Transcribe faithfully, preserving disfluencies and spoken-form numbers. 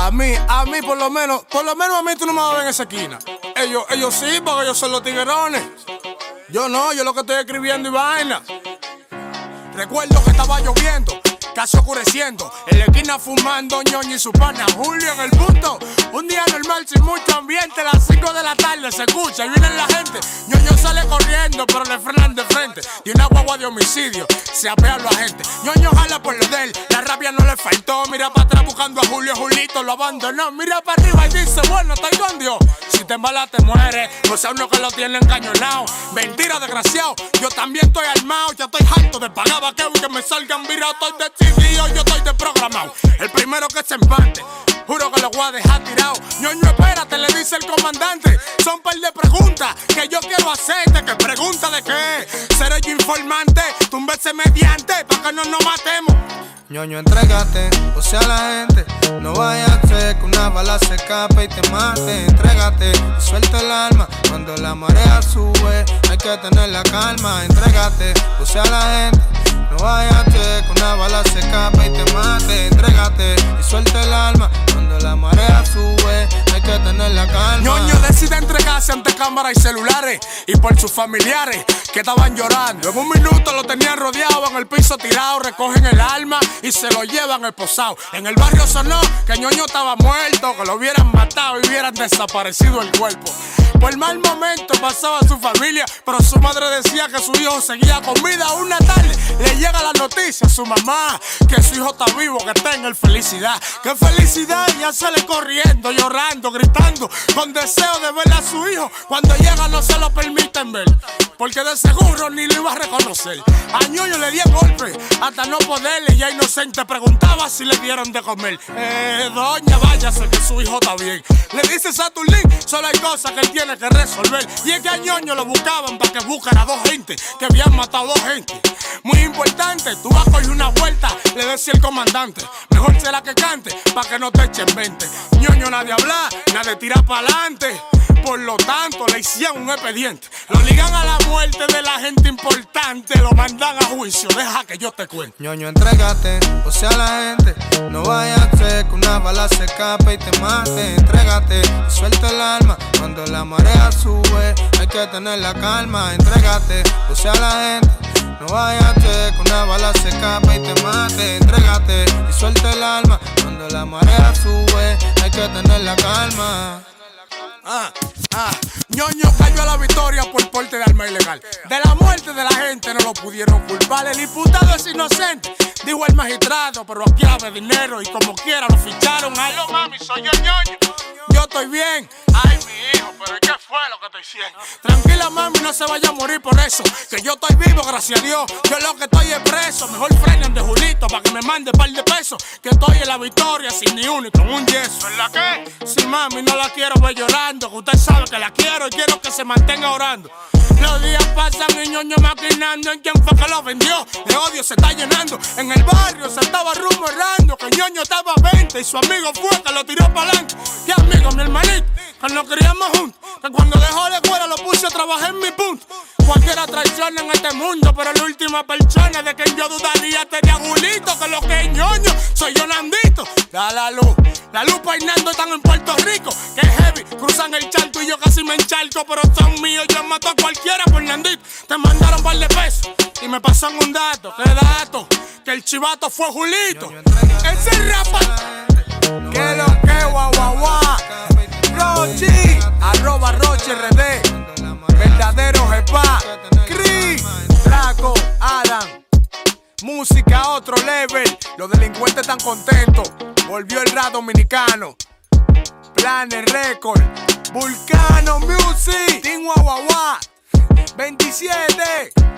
A mí, a mí por lo menos, por lo menos a mí tú no me vas a ver en esa esquina. Ellos, ellos sí, porque ellos son los tiguerones. Yo no, yo lo que estoy escribiendo y vaina. Recuerdo que estaba lloviendo, casi oscureciendo, en la esquina fumando ñoño y su pana Julio en el punto. Un día normal sin mucho ambiente, a las cinco de la tarde se escucha y viene la gente. Ñoño sale corriendo, pero le frenan de frente. Y una guagua de homicidio, se apea a la gente. Ñoño jala por lo de él, la rabia no le faltó. Mira para atrás buscando a Julio, Julito lo abandonó. Mira para arriba y dice, bueno, estoy con Dios. Si te embalas te mueres, o sea uno que lo tiene encañonado. Mentira, desgraciado, yo también estoy armado. Ya estoy harto de pagar vaqueo y que me salgan virados. Estoy decidido, yo estoy desprogramado. El primero que se empate, juro que lo voy a dejar tirado. Ñoño, espérate, le dice el comandante. Son par de preguntas que yo quiero hacerte. ¿Qué pregunta de qué? Seré yo informante, túmbese mediante, pa' que no nos matemos. Ñoño, entrégate, o sea la gente. No vaya a ser que una bala se escape y te mate. Entrégate y suelta el alma. Cuando la marea sube, hay que tener la calma. Entrégate, o sea la gente. No vaya a ser que una bala se escape y te mate. Entrégate y suelta el alma. Cuando la marea sube, hay que tener la calma. Ñoño decide entregarse ante cámaras y celulares y por sus familiares que estaban llorando. En un minuto lo tenían rodeado, en el piso tirado. Recogen el alma y se lo llevan esposado. En el barrio sonó que Ñoño estaba muerto, que lo hubieran matado y hubieran desaparecido el cuerpo. Por mal momento pasaba su familia, pero su madre decía que su hijo seguía con vida. Una tarde le llega la noticia a su mamá que su hijo está vivo, que está en el felicidad. ¡Qué felicidad! Ya sale corriendo, llorando, gritando, con deseo de ver a su hijo. Cuando llega no se lo permiten ver, porque de seguro ni lo iba a reconocer. A Ñoño le dieron golpe hasta no poderle, y a inocente preguntaba si le dieron de comer. Eh, doña, váyase que su hijo está bien. Le dice Saturnín, solo hay cosas que él tiene que resolver. Y es que a Ñoño lo buscaban para que buscara a dos gente que habían matado a dos gente. Muy importante, tú vas a coger una vuelta, le decía el comandante. Mejor será que cante, pa' que no te echen veinte. Ñoño nadie habla, nadie tira pa'lante. Por lo tanto, le hicieron un expediente. Lo ligan a la muerte de la gente importante. Lo mandan a juicio, deja que yo te cuente. Ñoño, entrégate, o sea la gente. No vaya a ser que una bala se escape y te mate. Entrégate y suelta el alma. Cuando la marea sube, hay que tener la calma. Entrégate, o sea la gente. No vaya a ser que una bala se escape y te mate. Entrégate y suelta el alma. Cuando la marea sube, hay que tener la calma. Ah, ah, Ñoño cayó a la victoria por porte de arma ilegal. De la muerte de la gente no lo pudieron culpar. El imputado es inocente, dijo el magistrado, pero aquí habla dinero y como quiera lo ficharon. Aló mami, soy yo Ñoño. Yo estoy bien. Ay, mi hijo, pero ¿y qué fue lo que te hicieron? Tranquila mami, no se vaya a morir por eso, que yo estoy vivo, gracias a Dios. Yo lo que estoy es preso. Mejor frenen de Julito para que me mande par de pesos, que estoy en la victoria sin ni uno y con un yeso. ¿En la qué? Sí mami, no la quiero ver llorando, que usted sabe que la quiero y quiero que se mantenga orando. Los días pasan y Ñoño maquinando en quién fue que lo vendió. De odio se está llenando. En el barrio se estaba rumorando que Ñoño estaba a veinte y su amigo fue que lo tiró para adelante. ¿Qué amigo, mi hermanito? Que nos criamos juntos, que cuando dejó de escuela lo puse a trabajar en mi punto. Cualquiera traiciona en este mundo, pero la última persona de quien yo dudaría sería Julito, que lo que es Ñoño soy yo Nandito. Da la luz, la luz peinando están en Puerto Rico, que es heavy, cruzan el charco y yo casi me encharco, pero son míos, yo mato a cualquiera por Nandito. Te mandaron par de pesos y me pasan un dato, ¿qué dato? Que el chivato fue Julito. Ese rapa, que lo que guau guau guau. Rochi, arroba Rochi R D, verdadero jepa, Cris, Draco, Adam, música a otro level, los delincuentes están contentos, volvió el rap dominicano, Planet Record, Vulcano Music, Team Guau Guau Guau, veintisiete.